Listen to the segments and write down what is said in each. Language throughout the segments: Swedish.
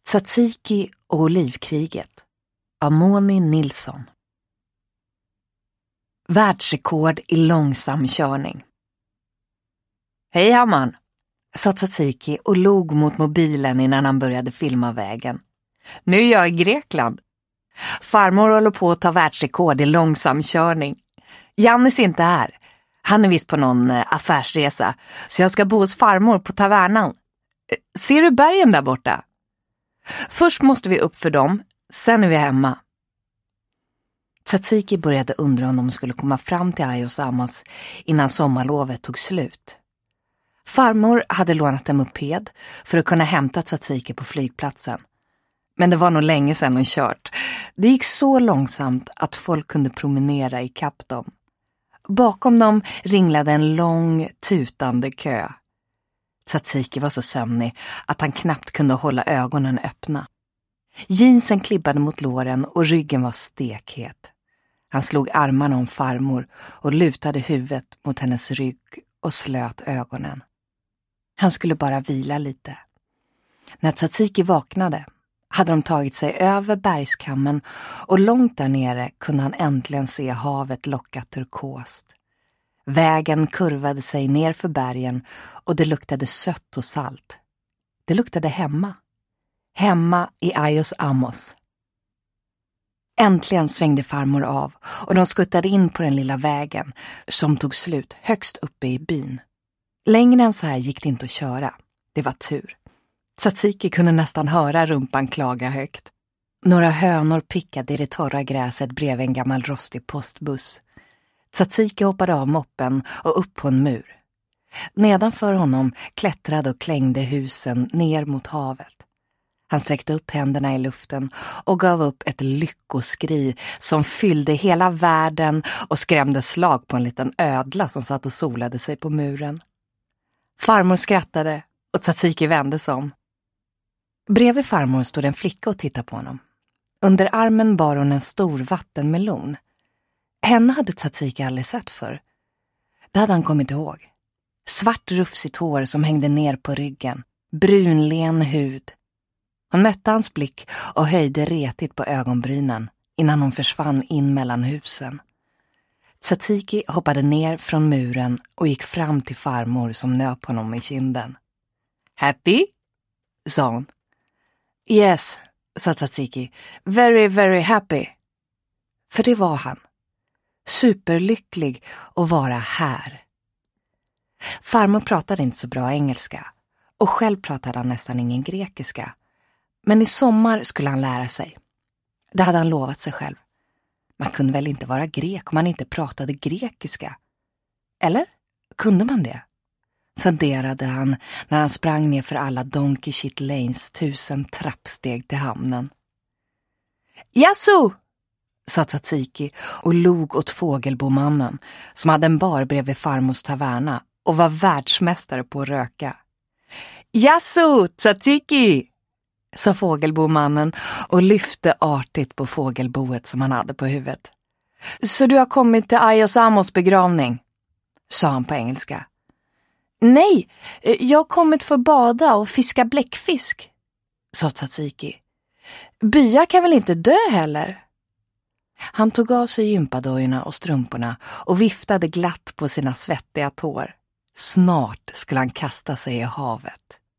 Tsatsiki och olivkriget av Moni Nilsson. Världsrekord i långsam körning. Hej Hamman, sa Tsatsiki och log mot mobilen innan han började filma vägen. Nu är jag i Grekland. Farmor håller på att ta världsrekord i långsam körning. Jannis är inte här. Han är visst på någon affärsresa, så jag ska bo hos farmor på tavernan. Ser du bergen där borta? Först måste vi upp för dem, sen är vi hemma. Tsatsiki började undra om de skulle komma fram till Ayos Amos innan sommarlovet tog slut. Farmor hade lånat en moped för att kunna hämta Tsatsiki på flygplatsen. Men det var nog länge sedan hon kört. Det gick så långsamt att folk kunde promenera i kapp dem. Bakom dem ringlade en lång, tutande kö. Tsatsiki var så sömnig att han knappt kunde hålla ögonen öppna. Jeansen klibbade mot låren och ryggen var stekhet. Han slog armarna om farmor och lutade huvudet mot hennes rygg och slöt ögonen. Han skulle bara vila lite. När Tsatsiki vaknade hade de tagit sig över bergskammen och långt där nere kunde han äntligen se havet locka turkost. Vägen kurvade sig ner för bergen och det luktade sött och salt. Det luktade hemma. Hemma i Ayos Amos. Äntligen svängde farmor av och de skuttade in på den lilla vägen som tog slut högst uppe i byn. Längre än så här gick det inte att köra. Det var tur. Tsatsiki kunde nästan höra rumpan klaga högt. Några hönor pickade i det torra gräset bredvid en gammal rostig postbuss. Tsatsiki hoppade av moppen och upp på en mur. Nedanför honom klättrade och klängde husen ner mot havet. Han sträckte upp händerna i luften och gav upp ett lyckoskri som fyllde hela världen och skrämde slag på en liten ödla som satt och solade sig på muren. Farmor skrattade och Tsatsiki vände sig om. Bredvid farmor stod en flicka och tittade på honom. Under armen bar hon en stor vattenmelon. Henne hade Tsatsiki aldrig sett förr. Det hade han kommit ihåg. Svart rufsigt hår som hängde ner på ryggen. Brunlen hud. Hon mötte hans blick och höjde retigt på ögonbrynen innan hon försvann in mellan husen. Tsatsiki hoppade ner från muren och gick fram till farmor som nöp honom i kinden. Happy? Sa hon. Yes, sa Tsatsiki. Very, very happy. För det var han. Superlycklig att vara här. Farmor pratade inte så bra engelska och själv pratade han nästan ingen grekiska. Men i sommar skulle han lära sig. Det hade han lovat sig själv. Man kunde väl inte vara grek om man inte pratade grekiska? Eller kunde man det? Funderade han när han sprang ner för alla Donkey Shit Lanes 1000 trappsteg till hamnen. Jaså! Sa Tsatsiki och log åt fågelbomannen som hade en bar bredvid farmors taverna och var världsmästare på att röka. Jaså, Tsatsiki! Sa fågelbomannen och lyfte artigt på fågelboet som han hade på huvudet. Så du har kommit till Ayos Amos begravning? Sa han på engelska. Nej, jag har kommit för att bada och fiska bläckfisk, sa Tsatsiki. Byar kan väl inte dö heller? Han tog av sig gympadojorna och strumporna och viftade glatt på sina svettiga tår. Snart skulle han kasta sig i havet.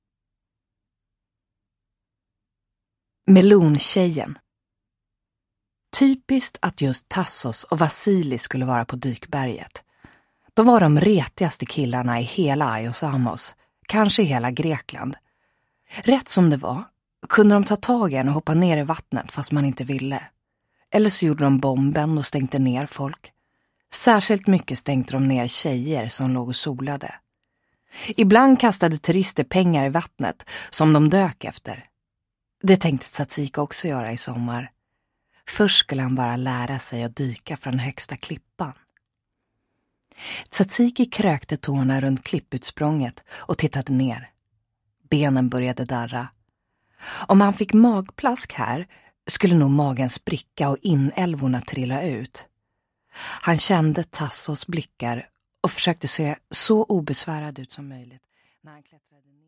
Melontjejen. Typiskt att just Tassos och Vasili skulle vara på dykberget. De var de retigaste killarna i hela Ayos Amos, kanske i hela Grekland. Rätt som det var kunde de ta tag i en och hoppa ner i vattnet fast man inte ville. Eller så gjorde de bomben och stängde ner folk. Särskilt mycket stängde de ner tjejer som låg och solade. Ibland kastade turister pengar i vattnet som de dök efter. Det tänkte Tsatsiki också göra i sommar. Först skulle han bara lära sig att dyka från högsta klippan. Tsatsiki krökte tårna runt klipputsprånget och tittade ner. Benen började darra. Om han fick magplask här skulle nog magen spricka och inälvorna trilla ut. Han kände Tassos blickar och försökte se så obesvärad ut som möjligt när han klättrade ner.